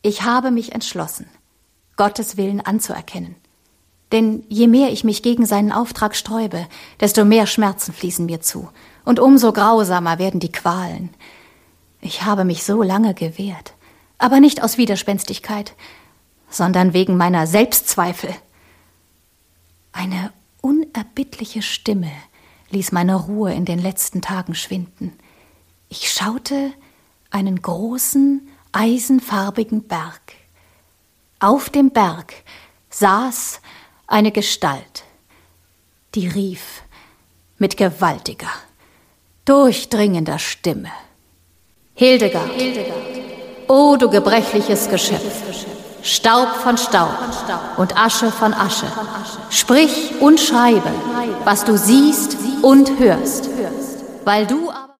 Ich habe mich entschlossen, Gottes Willen anzuerkennen. Denn je mehr ich mich gegen seinen Auftrag sträube, desto mehr Schmerzen fließen mir zu. Und umso grausamer werden die Qualen. Ich habe mich so lange gewehrt, aber nicht aus Widerspenstigkeit, sondern wegen meiner Selbstzweifel. Eine unerbittliche Stimme ließ meine Ruhe in den letzten Tagen schwinden. Ich schaute einen großen, eisenfarbigen Berg. Auf dem Berg saß eine Gestalt, die rief mit gewaltiger, durchdringender Stimme: Hildegard, o du gebrechliches Geschöpf, Staub von Staub und Asche von Asche, sprich und schreibe, was du siehst und hörst, weil du